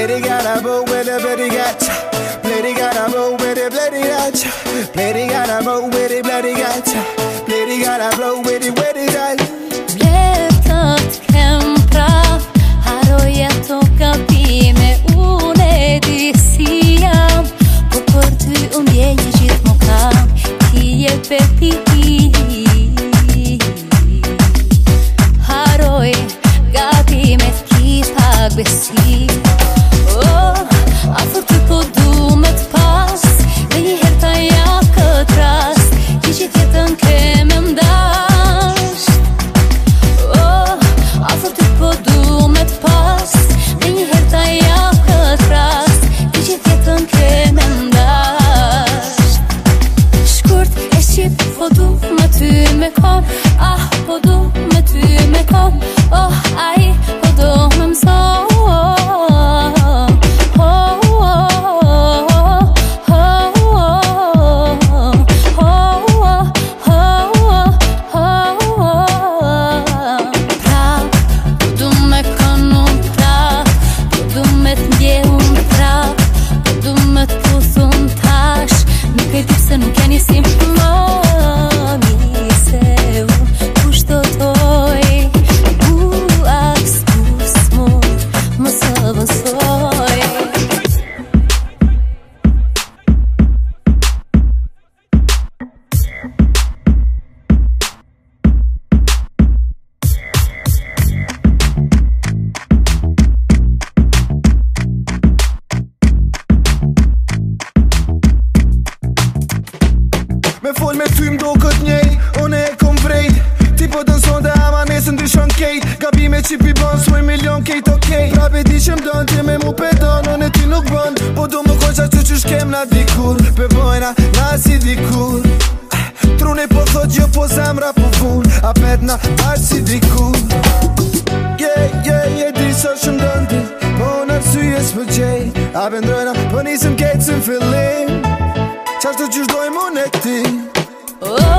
Blady got a bow with a bloody got. Blady got a bow with a bloody got. Blady got a bow with a bloody got. Blady got a blow with a bloody got. Vletat kem prav, haroja to kapime une di jam. Po për ty ndjenjë gjithmonë kam, ti je bebi. Haroj gabimet ki pak besi. Oh, afër ty po du me t'pas, dhe një herë ta ja këtë rast, ti që tjetën keme mdasht. Oh, afër ty po du me t'pas, dhe një herë ta ja këtë rast, ti që tjetën keme mdasht. Shkurt e shqip, po du me ty me kon, ah, po du me ty me kon. Oh, ai, po du me mson. Nuk e njësim mami se unë kushto toj aks kusmur më së vësoj. Me fol me ty m'do këtë njej, une e kom vrejt. Ti po dën sonde ama nesë ndryshon kejt. Gabime që pi bon s'moj milion kejt okej. Prape di që m'don ti me mu pedon, une ty nuk bon. Po du më koqa që që shkem na dikur. Pe bojna na si dikur. Trune po thot jo po zemra po fun. Apet na bash si dikur. Je di sa shumë dën ti, po në arsye s'pë gjej. A vendrojna po nisëm kejt së m'fillim, qashtu që shdojmë unë e ti. Oh,